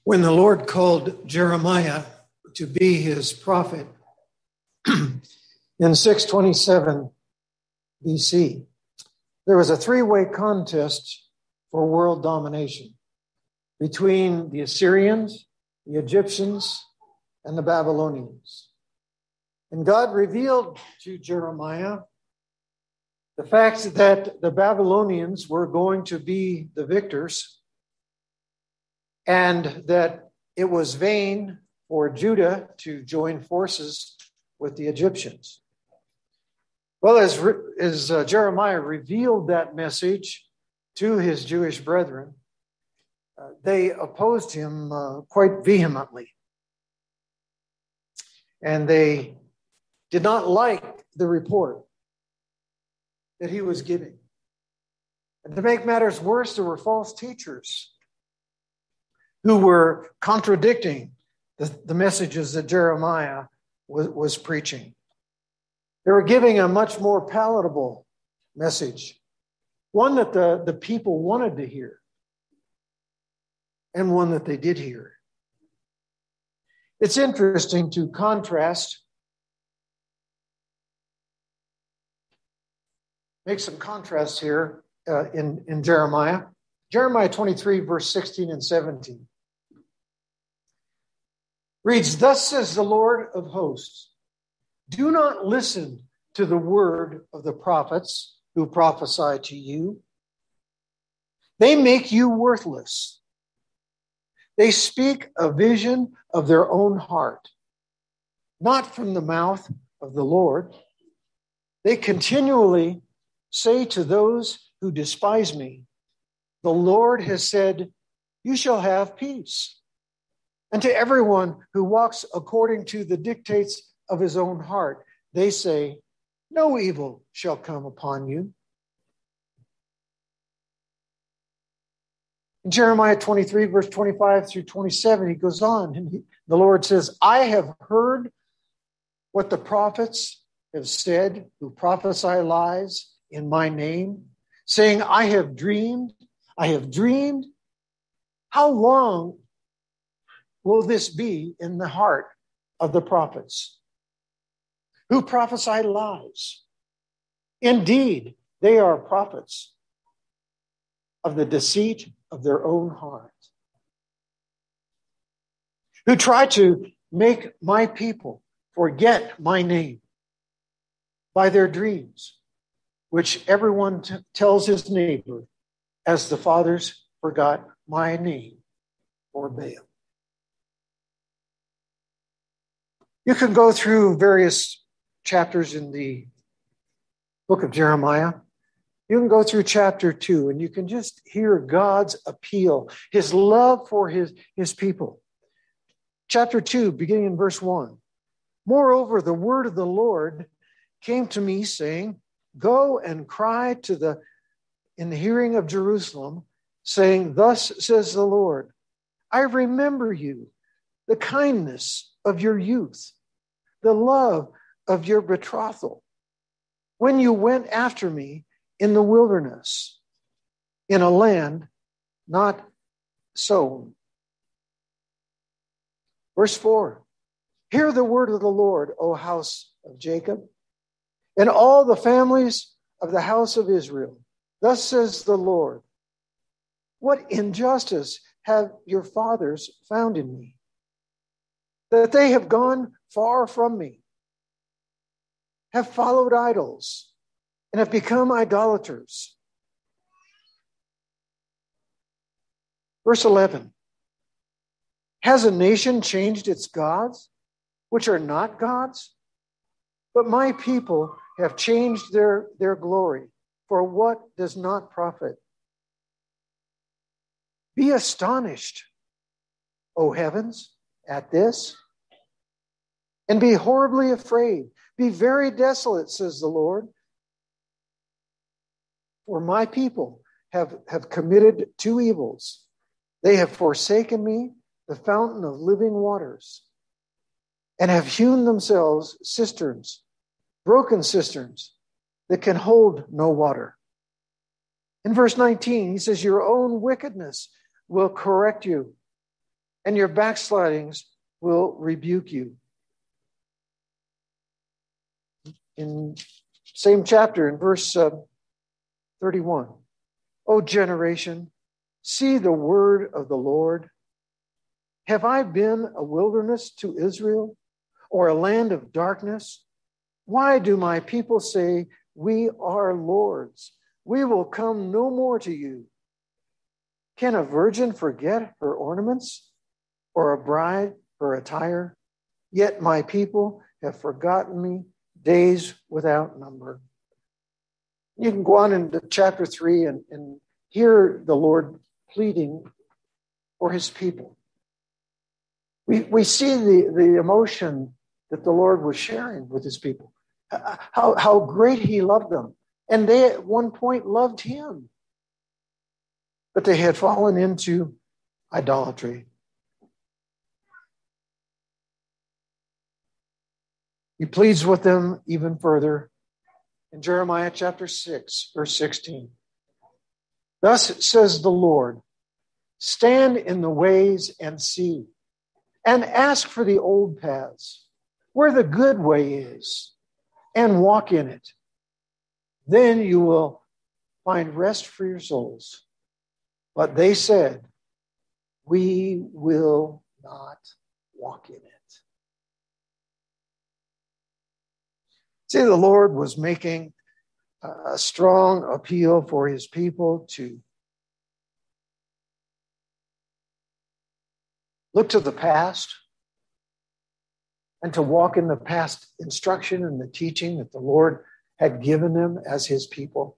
When the Lord called Jeremiah to be his prophet in 627 BC, there was a three-way contest for world domination between the Assyrians, the Egyptians, and the Babylonians. And God revealed to Jeremiah the fact that the Babylonians were going to be the victors, and that it was vain for Judah to join forces with the Egyptians. Well, as Jeremiah revealed that message to his Jewish brethren, they opposed him quite vehemently. And they did not like the report that he was giving. And to make matters worse, there were false teachers who were contradicting the messages that Jeremiah was preaching. They were giving a much more palatable message, one that the people wanted to hear, and one that they did hear. It's interesting to make some contrasts here in Jeremiah. Jeremiah 23, verse 16 and 17. Reads, "Thus says the Lord of hosts, do not listen to the word of the prophets who prophesy to you. They make you worthless. They speak a vision of their own heart, not from the mouth of the Lord. They continually say to those who despise me, the Lord has said, you shall have peace. And to everyone who walks according to the dictates of his own heart, they say, no evil shall come upon you." In Jeremiah 23, verse 25 through 27, he goes on, and the Lord says, I have heard what the prophets have said, who prophesy lies in my name, saying, I have dreamed. How long will this be in the heart of the prophets who prophesy lies? Indeed, they are prophets of the deceit of their own heart, who try to make my people forget my name by their dreams, which everyone tells his neighbor, as the fathers forgot my name for Baal. You can go through various chapters in the book of Jeremiah. You can go through chapter 2, and you can just hear God's appeal, his love for his people. Chapter 2, beginning in verse 1. Moreover, the word of the Lord came to me, saying, go and cry in the hearing of Jerusalem, saying, thus says the Lord, I remember you, the kindness of your youth, the love of your betrothal, when you went after me in the wilderness, in a land not sown. Verse 4, hear the word of the Lord, O house of Jacob, and all the families of the house of Israel. Thus says the Lord, what injustice have your fathers found in me, that they have gone far from me, have followed idols, and have become idolaters. Verse 11, has a nation changed its gods, which are not gods? But my people have changed their glory for what does not profit. Be astonished, O heavens, at this, and be horribly afraid. Be very desolate, says the Lord. For my people have committed two evils. They have forsaken me, the fountain of living waters, and have hewn themselves cisterns, broken cisterns that can hold no water. In verse 19, he says, your own wickedness will correct you, and your backslidings will rebuke you. In same chapter, in verse 31, O generation, see the word of the Lord. Have I been a wilderness to Israel, or a land of darkness? Why do my people say, we are lords? We will come no more to you. Can a virgin forget her ornaments, or a bride her attire? Yet my people have forgotten me days without number. You can go on into chapter 3 and hear the Lord pleading for his people. We see the emotion that the Lord was sharing with his people. How great he loved them. And they at one point loved him. But they had fallen into idolatry. He pleads with them even further in Jeremiah chapter 6, verse 16. Thus says the Lord, stand in the ways and see, and ask for the old paths, where the good way is, and walk in it. Then you will find rest for your souls. But they said, we will not walk in it. See, the Lord was making a strong appeal for his people to look to the past and to walk in the past instruction and the teaching that the Lord had given them as his people.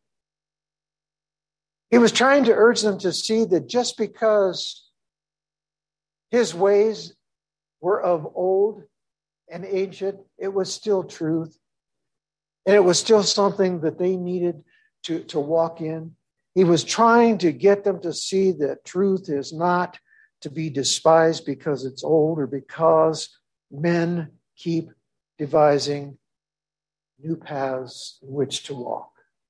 He was trying to urge them to see that just because his ways were of old and ancient, it was still truth. And it was still something that they needed to walk in. He was trying to get them to see that truth is not to be despised because it's old or because men keep devising new paths in which to walk.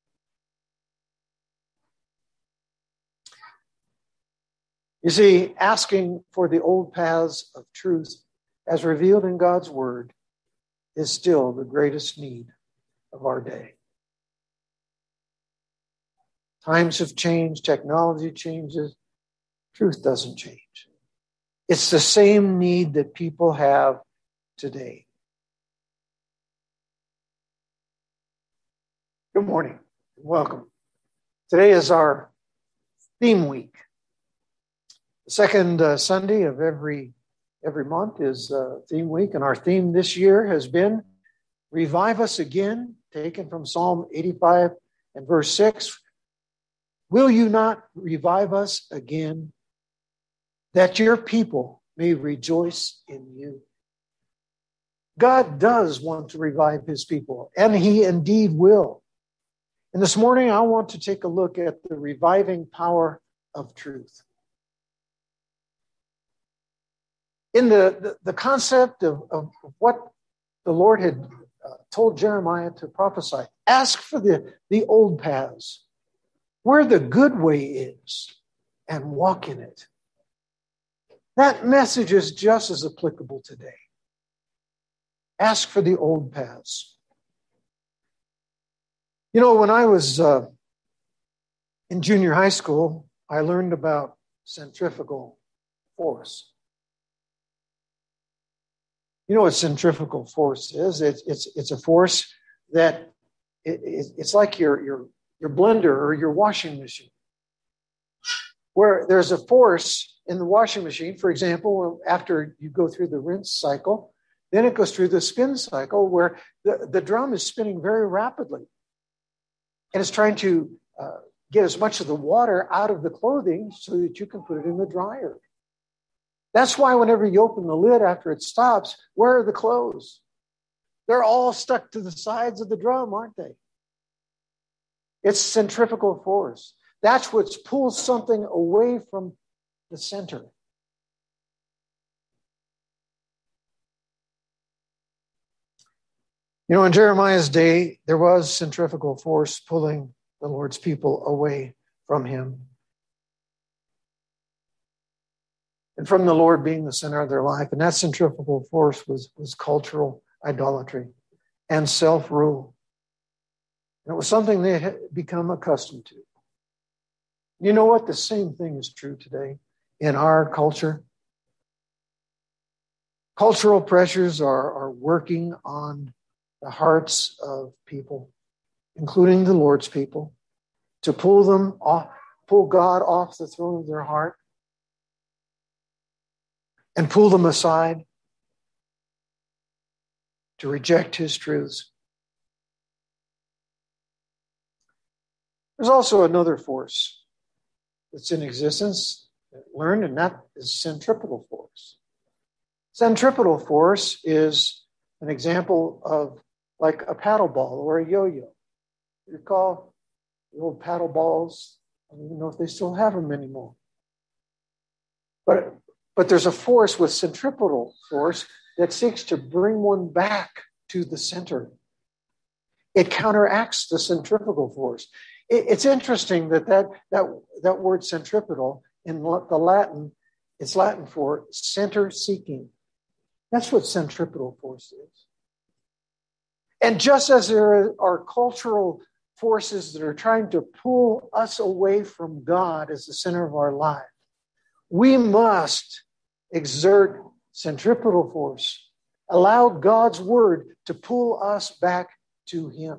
You see, asking for the old paths of truth as revealed in God's word is still the greatest need of our day. Times have changed, technology changes, truth doesn't change. It's the same need that people have today. Good morning. Welcome. Today is our theme week. The second Sunday of every month is theme week, and our theme this year has been Revive Us Again, taken from Psalm 85 and verse 6. Will you not revive us again, that your people may rejoice in you? God does want to revive his people, and he indeed will. And this morning, I want to take a look at the reviving power of truth. In the concept of what the Lord had told Jeremiah to prophesy, ask for the old paths, where the good way is, and walk in it. That message is just as applicable today. Ask for the old paths. You know, when I was in junior high school, I learned about centrifugal force. You know what centrifugal force is? It's a force that it's like your blender or your washing machine, where there's a force in the washing machine. For example, after you go through the rinse cycle, then it goes through the spin cycle where the drum is spinning very rapidly, and it's trying to get as much of the water out of the clothing so that you can put it in the dryer. That's why whenever you open the lid after it stops, where are the clothes? They're all stuck to the sides of the drum, aren't they? It's centrifugal force. That's what pulls something away from the center. You know, in Jeremiah's day, there was centrifugal force pulling the Lord's people away from him. and from the Lord being the center of their life. And that centrifugal force was cultural idolatry and self-rule. And it was something they had become accustomed to. You know what? The same thing is true today in our culture. Cultural pressures are working on the hearts of people, including the Lord's people, to pull God off the throne of their heart and pull them aside to reject his truths. There's also another force that's in existence, learned, and that is centripetal force. Centripetal force is an example of like a paddle ball or a yo-yo. You recall the old paddle balls? I don't even know if they still have them anymore. But there's a force with centripetal force that seeks to bring one back to the center. It counteracts the centrifugal force. It's interesting that word centripetal in the Latin, it's Latin for center seeking. That's what centripetal force is. And just as there are cultural forces that are trying to pull us away from God as the center of our life, we must exert centripetal force. Allow God's word to pull us back to him.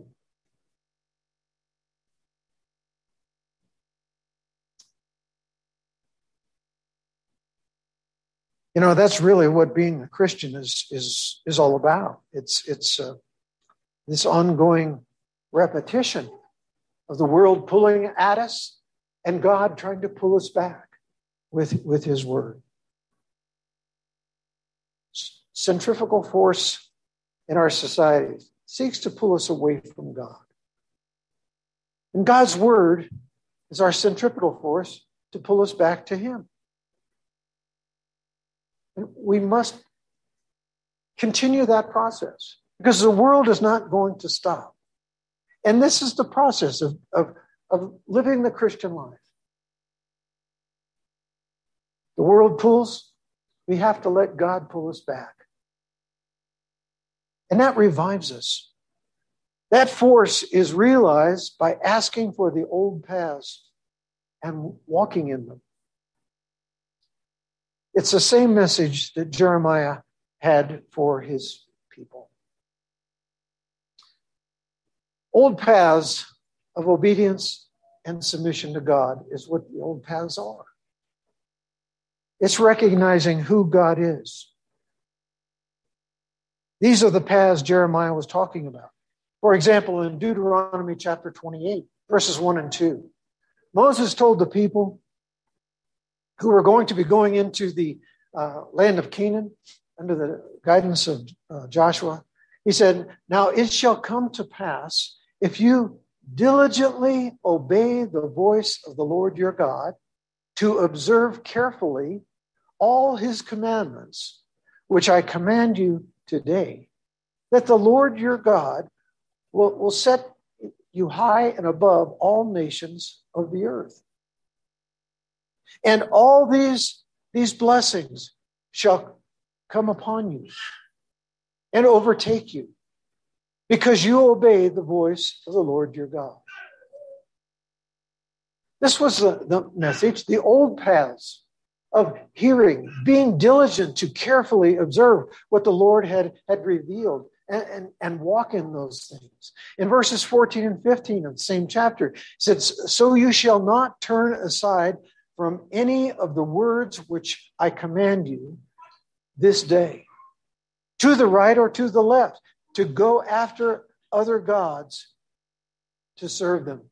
You know, that's really what being a Christian is all about. It's this ongoing repetition of the world pulling at us and God trying to pull us back with his word. Centrifugal force in our society seeks to pull us away from God. And God's word is our centripetal force to pull us back to him. And we must continue that process because the world is not going to stop. And this is the process of living the Christian life. The world pulls, we have to let God pull us back. And that revives us. That force is realized by asking for the old paths and walking in them. It's the same message that Jeremiah had for his people. Old paths of obedience and submission to God is what the old paths are. It's recognizing who God is. These are the paths Jeremiah was talking about. For example, in Deuteronomy chapter 28, verses 1 and 2, Moses told the people who were going to be going into the land of Canaan under the guidance of Joshua, he said, "Now it shall come to pass, if you diligently obey the voice of the Lord your God, to observe carefully all his commandments, which I command you today, that the Lord your God will set you high and above all nations of the earth. And all these blessings shall come upon you and overtake you, because you obey the voice of the Lord your God." This was the message, the old paths of hearing, being diligent to carefully observe what the Lord had revealed and walk in those things. In verses 14 and 15 of the same chapter, it says, "So you shall not turn aside from any of the words which I command you this day, to the right or to the left, to go after other gods to serve them.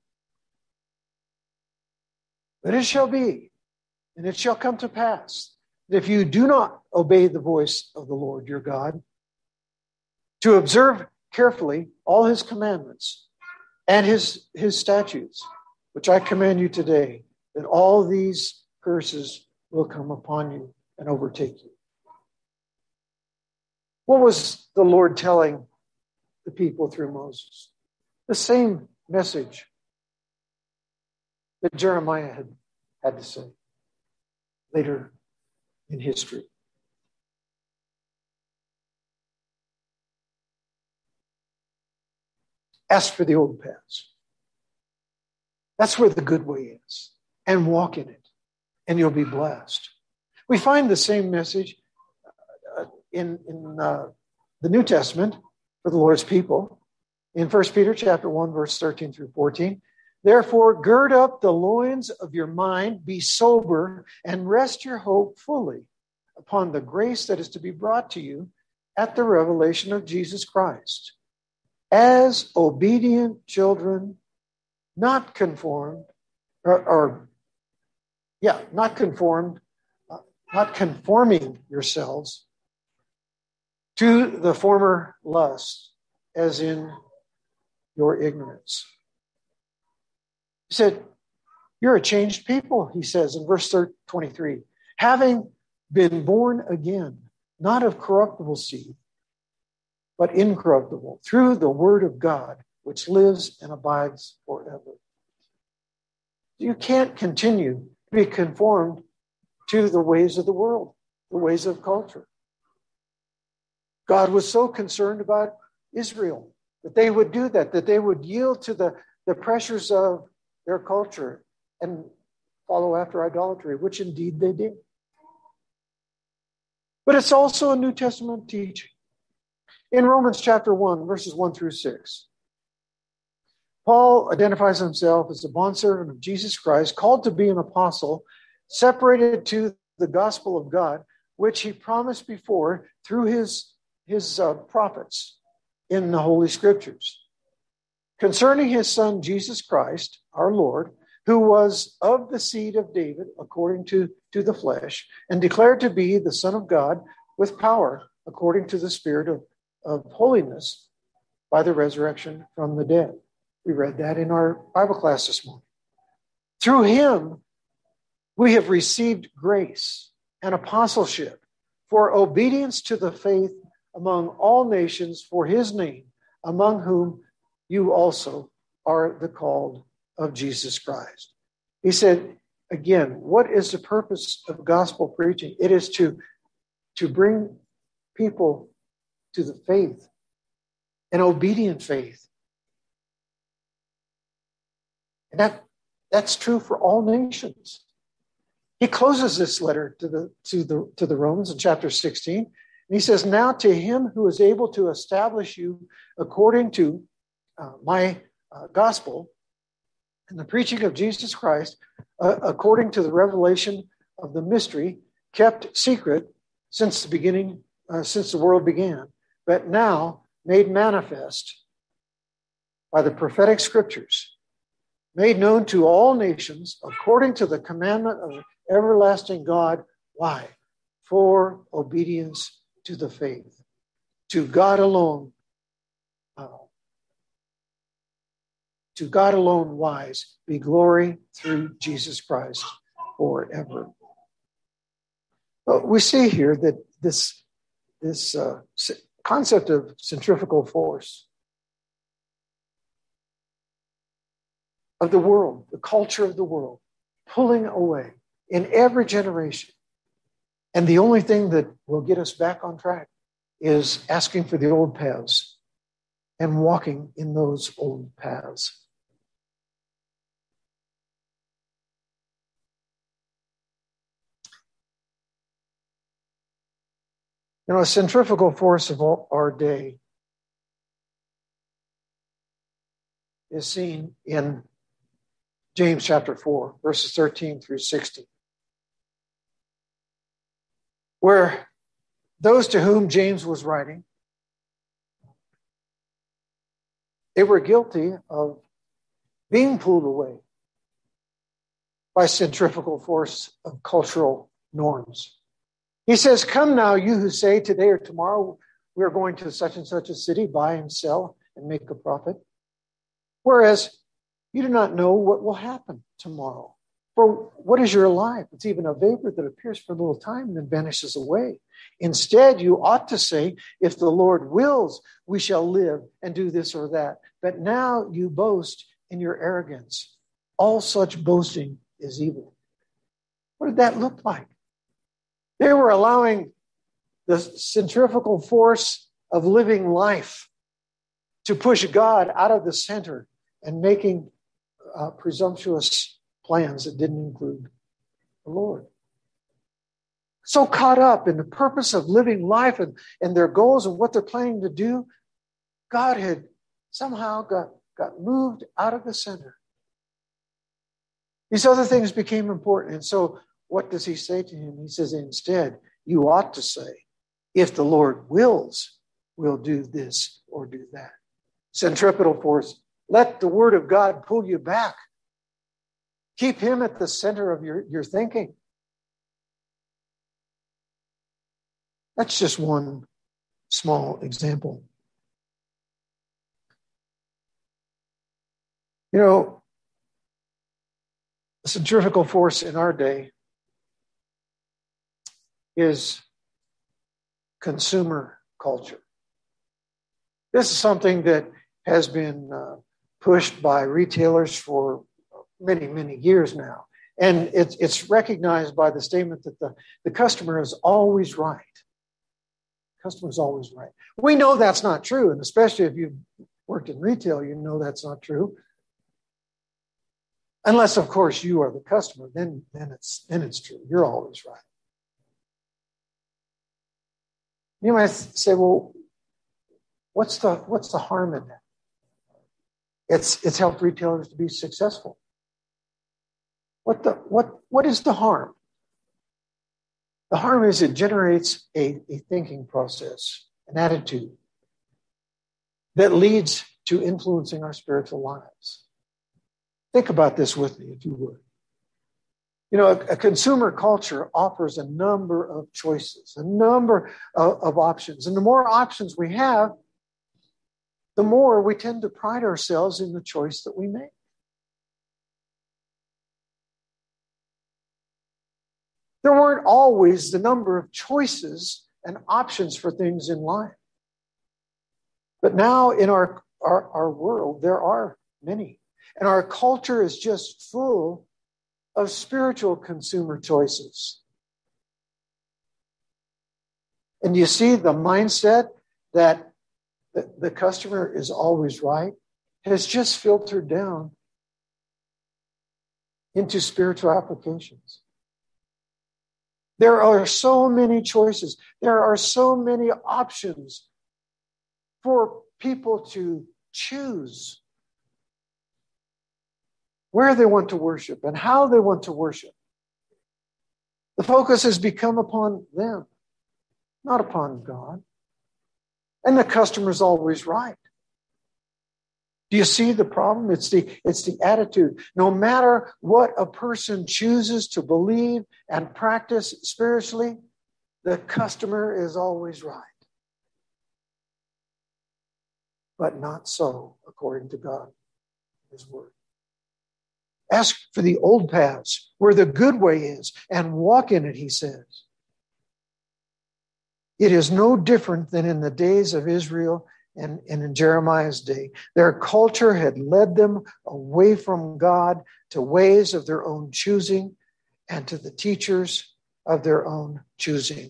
But it shall be, and it shall come to pass, that if you do not obey the voice of the Lord your God, to observe carefully all his commandments and his statutes, which I command you today, that all these curses will come upon you and overtake you." What was the Lord telling the people through Moses? The same message that Jeremiah had to say later in history. Ask for the old paths. That's where the good way is. And walk in it. And you'll be blessed. We find the same message in the New Testament for the Lord's people. In 1 Peter chapter 1, verse 13 through 14. Therefore, gird up the loins of your mind, be sober, and rest your hope fully upon the grace that is to be brought to you at the revelation of Jesus Christ. As obedient children, not conformed, not conforming yourselves to the former lusts, as in your ignorance. He said, you're a changed people, he says in verse 23, having been born again, not of corruptible seed, but incorruptible, through the word of God, which lives and abides forever. You can't continue to be conformed to the ways of the world, the ways of culture. God was so concerned about Israel that they would do that they would yield to the pressures of their culture and follow after idolatry, which indeed they did. But it's also a New Testament teaching. In Romans chapter 1, verses 1 through 6, Paul identifies himself as a bondservant of Jesus Christ, called to be an apostle, separated to the gospel of God, which he promised before through his prophets in the Holy Scriptures, concerning his Son, Jesus Christ, our Lord, who was of the seed of David according to the flesh, and declared to be the Son of God with power according to the Spirit of holiness by the resurrection from the dead. We read that in our Bible class this morning. Through him, we have received grace and apostleship for obedience to the faith among all nations for his name, among whom you also are the called of Jesus Christ. He said, again, what is the purpose of gospel preaching? It is to bring people to the faith, an obedient faith. And that's true for all nations. He closes this letter to the Romans in chapter 16. And he says, now to him who is able to establish you according to my gospel and the preaching of Jesus Christ, according to the revelation of the mystery kept secret since the beginning, since the world began, but now made manifest by the prophetic scriptures, made known to all nations according to the commandment of everlasting God. Why? For obedience to the faith. To God alone wise be glory through Jesus Christ forever. Well, we see here that this concept of centrifugal force of the world, the culture of the world, pulling away in every generation. And the only thing that will get us back on track is asking for the old paths and walking in those old paths. You know, a centrifugal force of our day is seen in James chapter 4, verses 13 through 16, where those to whom James was writing, they were guilty of being pulled away by centrifugal force of cultural norms. He says, come now, you who say today or tomorrow we are going to such and such a city, buy and sell and make a profit. Whereas you do not know what will happen tomorrow. For what is your life? It's even a vapor that appears for a little time and then vanishes away. Instead, you ought to say, if the Lord wills, we shall live and do this or that. But now you boast in your arrogance. All such boasting is evil. What did that look like? They were allowing the centrifugal force of living life to push God out of the center and making presumptuous plans that didn't include the Lord. So caught up in the purpose of living life and their goals and what they're planning to do, God had somehow got moved out of the center. These other things became important. And so what does he say to him? He says, instead, you ought to say, if the Lord wills, we'll do this or do that. Centripetal force. Let the word of God pull you back. Keep him at the center of your thinking. That's just one small example. You know, the centrifugal force in our day is consumer culture. This is something that has been pushed by retailers for many, many years now. And it's recognized by the statement that the customer is always right. The customer is always right. We know that's not true, and especially if you've worked in retail, you know that's not true. Unless, of course, you are the customer, then it's true. You're always right. You might say, well, what's the harm in that? It's helped retailers to be successful. What is the harm? The harm is it generates a thinking process, an attitude that leads to influencing our spiritual lives. Think about this with me, if you would. You know, a consumer culture offers a number of choices, a number of options. And the more options we have, the more we tend to pride ourselves in the choice that we make. There weren't always the number of choices and options for things in life. But now in our world, there are many. And our culture is just full of spiritual consumer choices. And you see the mindset that the customer is always right has just filtered down into spiritual applications. There are so many choices. There are so many options for people to choose where they want to worship and how they want to worship. The focus has become upon them, not upon God. And the customer's always right. Do you see the problem? It's the attitude. No matter what a person chooses to believe and practice spiritually, the customer is always right. But not so, according to God, His Word. Ask for the old paths, where the good way is, and walk in it, he says. It is no different than in the days of Israel and in Jeremiah's day. Their culture had led them away from God to ways of their own choosing and to the teachers of their own choosing.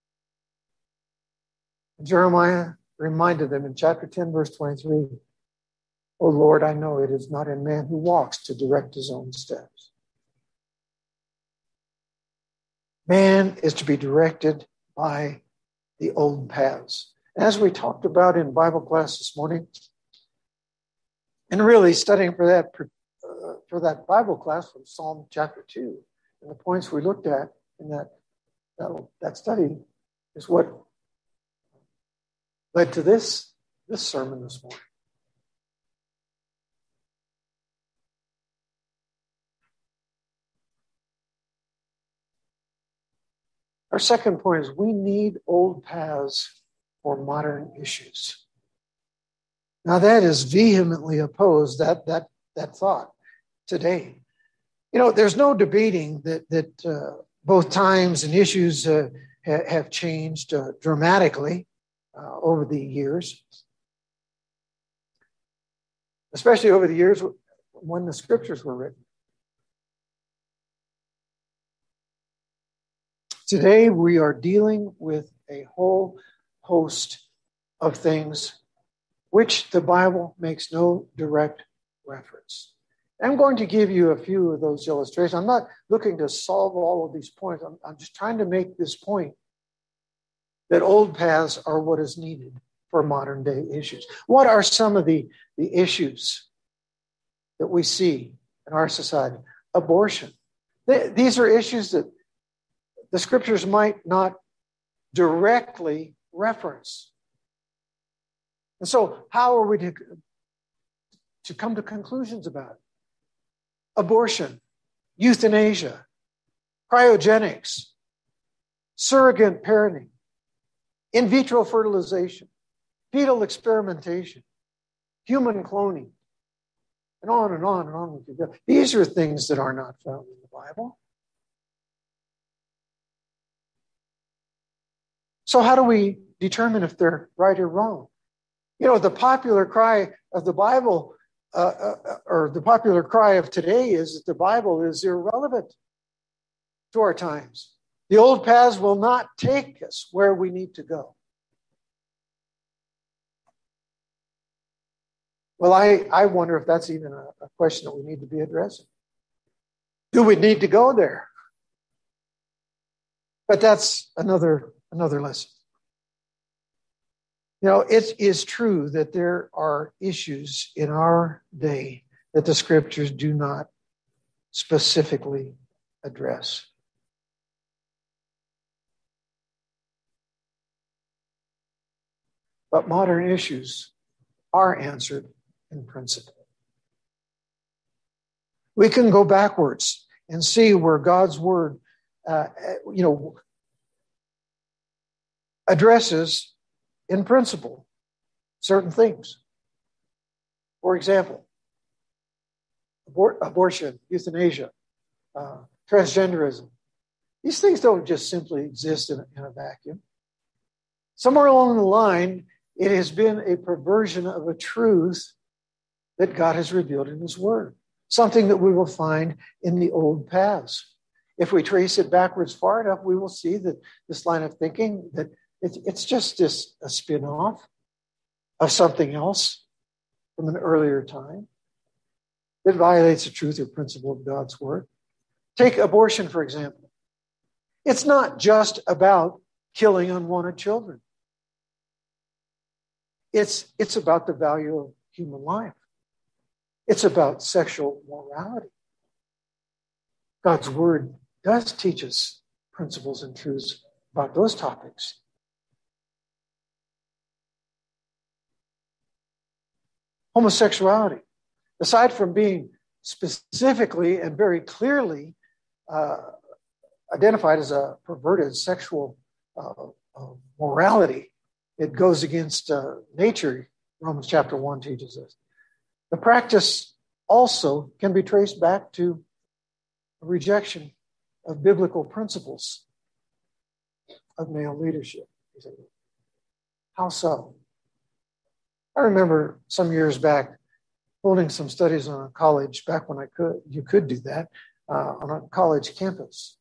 Jeremiah reminded them in chapter 10, verse 23, "O Lord, I know it is not in man who walks to direct his own steps." Man is to be directed by the old paths. As we talked about in Bible class this morning, and really studying for that Bible class from Psalm chapter 2, and the points we looked at in that study is what led to this sermon this morning. Our second point is we need old paths for modern issues. Now that is vehemently opposed, that thought today. You know, there's no debating that both times and issues have changed dramatically over the years, especially over the years when the scriptures were written. Today we are dealing with a whole host of things which the Bible makes no direct reference. I'm going to give you a few of those illustrations. I'm not looking to solve all of these points. I'm just trying to make this point that old paths are what is needed for modern day issues. What are some of the issues that we see in our society? Abortion. These are issues that the scriptures might not directly reference. And so how are we to come to conclusions about it? Abortion, euthanasia, cryogenics, surrogate parenting, in vitro fertilization, fetal experimentation, human cloning, and on and on and on we could go. These are things that are not found in the Bible. So how do we determine if they're right or wrong? You know, the popular cry of the Bible, or the popular cry of today, is that the Bible is irrelevant to our times. The old paths will not take us where we need to go. Well, I wonder if that's even a question that we need to be addressing. Do we need to go there? But that's another lesson. You know, it is true that there are issues in our day that the scriptures do not specifically address. But modern issues are answered in principle. We can go backwards and see where God's word, addresses in principle certain things. For example, abortion, euthanasia, transgenderism. These things don't just simply exist in a vacuum. Somewhere along the line, it has been a perversion of a truth that God has revealed in His Word, something that we will find in the old paths. If we trace it backwards far enough, we will see that this line of thinking, that it's just a spin-off of something else from an earlier time that violates the truth or principle of God's Word. Take abortion, for example. It's not just about killing unwanted children. It's about the value of human life. It's about sexual morality. God's Word does teach us principles and truths about those topics. Homosexuality, aside from being specifically and very clearly identified as a perverted sexual morality, it goes against nature. Romans chapter 1 teaches us. The practice also can be traced back to a rejection of biblical principles of male leadership. How so? I remember some years back holding some studies on a college, back when you could do that, on a college campus.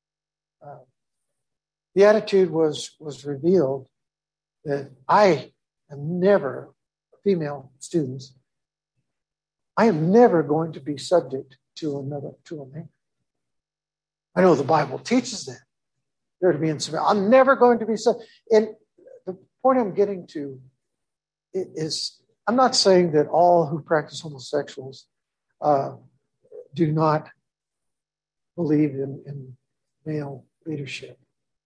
The attitude was revealed that I am never, female students, I am never going to be subject to a man. I know the Bible teaches that. They're to be in submission. I'm never going to be subject. And the point I'm getting to is, I'm not saying that all who practice homosexuals do not believe in male leadership.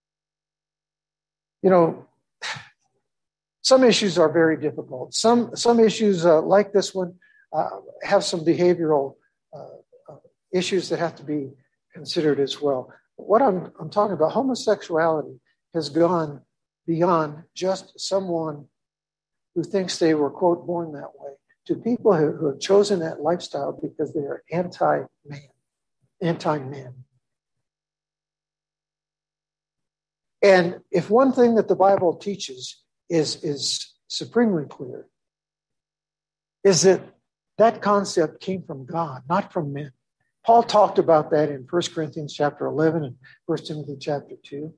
You know, some issues are very difficult. Some issues like this one have some behavioral issues that have to be considered as well. But what I'm talking about, homosexuality has gone beyond just someone who thinks they were, quote, born that way, to people who have chosen that lifestyle because they are anti-man. And if one thing that the Bible teaches is supremely clear, is that concept came from God, not from men. Paul talked about that in 1 Corinthians chapter 11 and 1 Timothy chapter 2.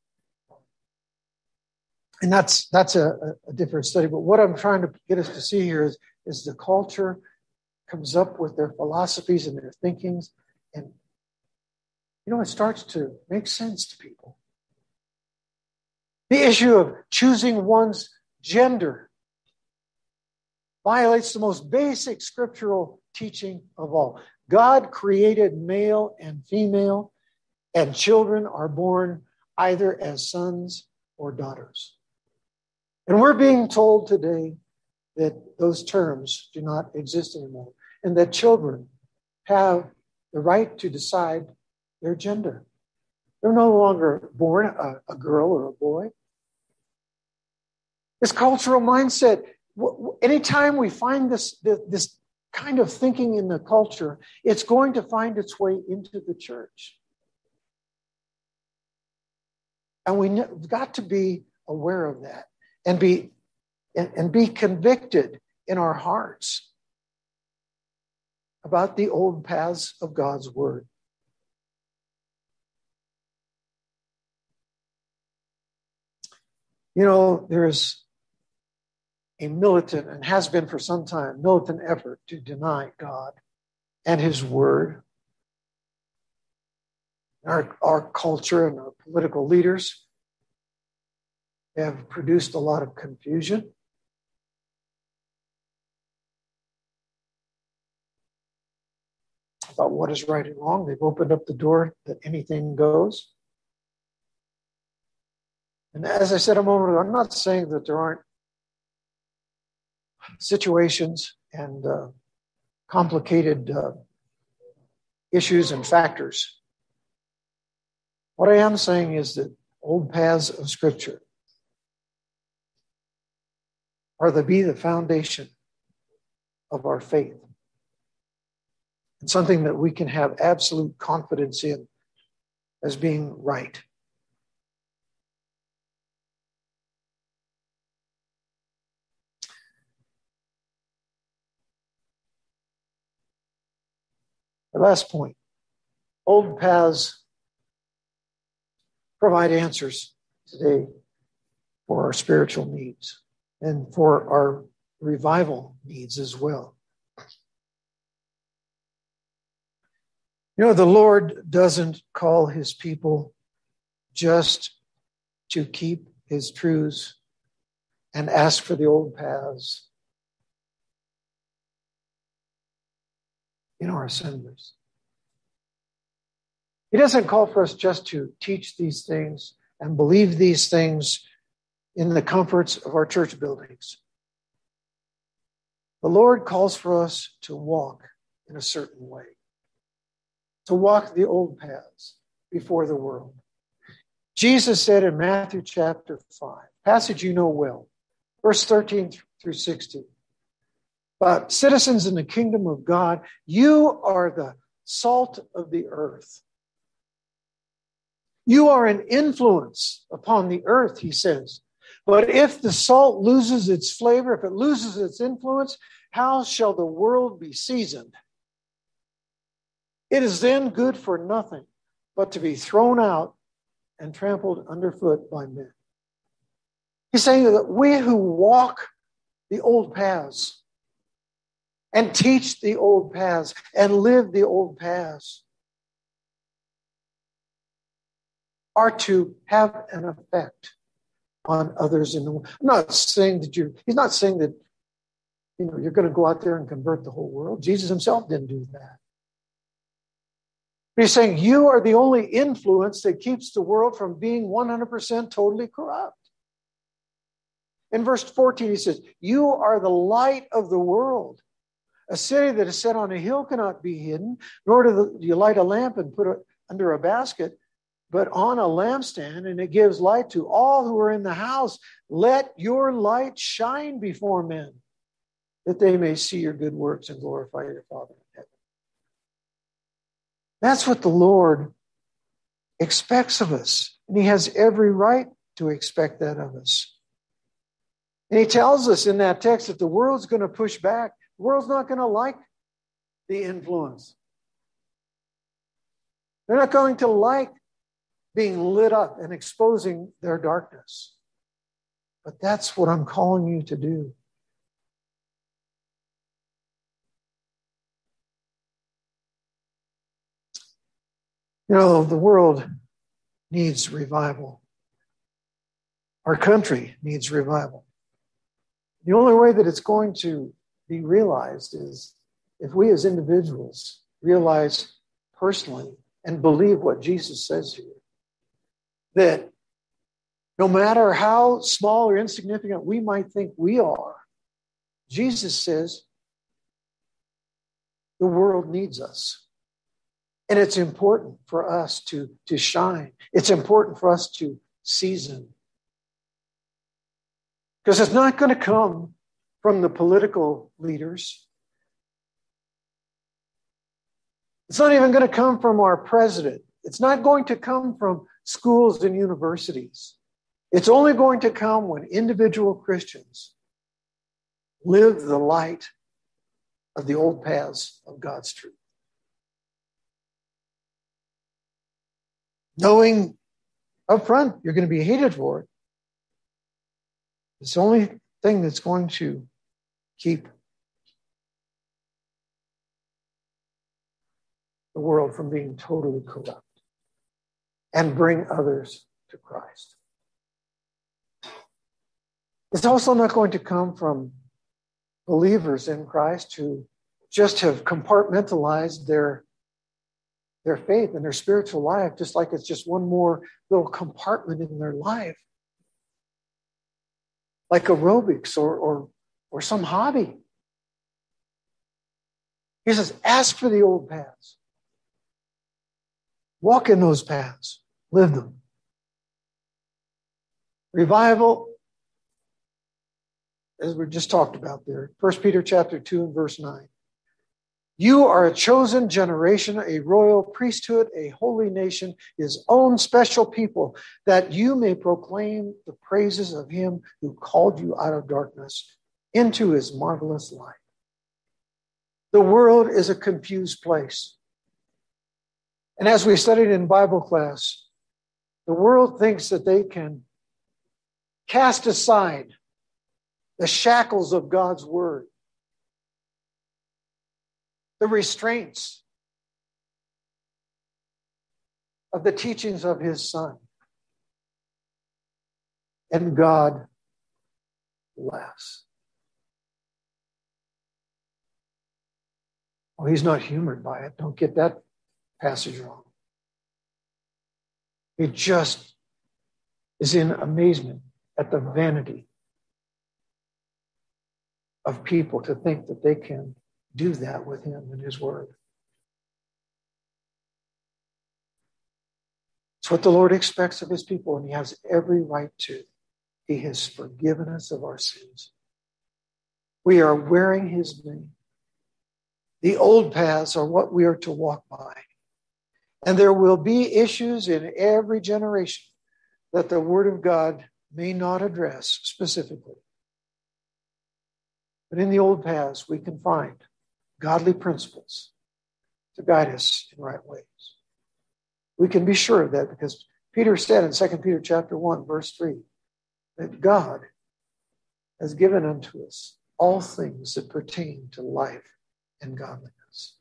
And that's a different study. But what I'm trying to get us to see here is the culture comes up with their philosophies and their thinkings. And, it starts to make sense to people. The issue of choosing one's gender violates the most basic scriptural teaching of all. God created male and female, and children are born either as sons or daughters. And we're being told today that those terms do not exist anymore, and that children have the right to decide their gender. They're no longer born a girl or a boy. This cultural mindset, anytime we find this kind of thinking in the culture, it's going to find its way into the church. And we've got to be aware of that and be convicted in our hearts about the old paths of God's word. There's a militant, and has been for some time, militant effort to deny God and his word. Our culture and our political leaders have produced a lot of confusion. About what is right and wrong. They've opened up the door that anything goes. And as I said a moment ago, I'm not saying that there aren't situations and complicated issues and factors. What I am saying is that old paths of Scripture are to be the foundation of our faith. And something that we can have absolute confidence in as being right. The last point, old paths provide answers today for our spiritual needs and for our revival needs as well. The Lord doesn't call his people just to keep his truths and ask for the old paths in our assemblies. He doesn't call for us just to teach these things and believe these things in the comforts of our church buildings. The Lord calls for us to walk in a certain way, to walk the old paths before the world. Jesus said in Matthew chapter 5, passage you know well, verse 13 through 16, but citizens in the kingdom of God, you are the salt of the earth. You are an influence upon the earth, he says. But if the salt loses its flavor, if it loses its influence, how shall the world be seasoned? It is then good for nothing but to be thrown out and trampled underfoot by men. He's saying that we who walk the old paths and teach the old paths and live the old paths are to have an effect on others in the world. I'm not saying that he's not saying that you're going to go out there and convert the whole world. Jesus himself didn't do that. But he's saying you are the only influence that keeps the world from being 100% totally corrupt. In verse 14, he says, you are the light of the world. A city that is set on a hill cannot be hidden, nor do you light a lamp and put it under a basket, but on a lampstand, and it gives light to all who are in the house. Let your light shine before men, that they may see your good works and glorify your Father in heaven. That's what the Lord expects of us. And he has every right to expect that of us. And he tells us in that text that the world's going to push back. The world's not going to like the influence They're not going to like being lit up and exposing their darkness. But that's what I'm calling you to do. You know, the world needs revival. Our country needs revival. The only way that it's going to be realized is if we as individuals realize personally and believe what Jesus says here, that no matter how small or insignificant we might think we are, Jesus says the world needs us. And it's important for us to shine. It's important for us to season. Because it's not going to come from the political leaders. It's not even going to come from our president. It's not going to come from schools and universities. It's only going to come when individual Christians live the light of the old paths of God's truth. Knowing up front you're going to be hated for it. It's the only thing that's going to keep the world from being totally corrupt and bring others to Christ. It's also not going to come from believers in Christ who just have compartmentalized their faith and their spiritual life, just like it's just one more little compartment in their life. Like aerobics or some hobby. He says, ask for the old paths. Walk in those paths. Live them. Revival, as we just talked about there, 1 Peter chapter 2 and verse 9. You are a chosen generation, a royal priesthood, a holy nation, his own special people, that you may proclaim the praises of him who called you out of darkness into his marvelous light. The world is a confused place. And as we studied in Bible class, the world thinks that they can cast aside the shackles of God's word, the restraints of the teachings of his Son. And God laughs. Oh, he's not humored by it. Don't get that passage wrong. He just is in amazement at the vanity of people to think that they can do that with him and his word. It's what the Lord expects of his people, and he has every right to. He has forgiven us of our sins. We are wearing his name. The old paths are what we are to walk by. And there will be issues in every generation that the word of God may not address specifically. But in the old paths, we can find godly principles to guide us in right ways. We can be sure of that because Peter said in 2 Peter chapter 1, verse 3, that God has given unto us all things that pertain to life and godliness.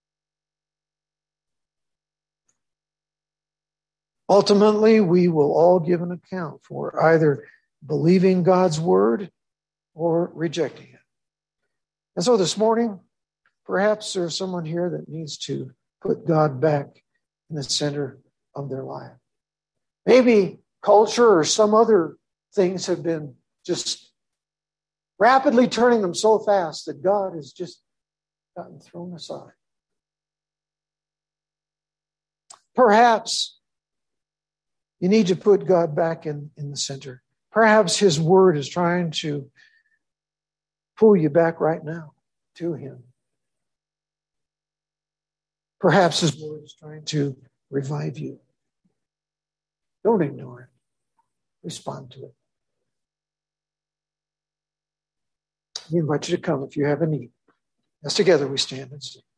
Ultimately, we will all give an account for either believing God's word or rejecting it. And so this morning, perhaps there's someone here that needs to put God back in the center of their life. Maybe culture or some other things have been just rapidly turning them so fast that God has just gotten thrown aside. Perhaps you need to put God back in the center. Perhaps his word is trying to pull you back right now to him. Perhaps his word is trying to revive you. Don't ignore it. Respond to it. We invite you to come if you have a need. As together we stand and sing.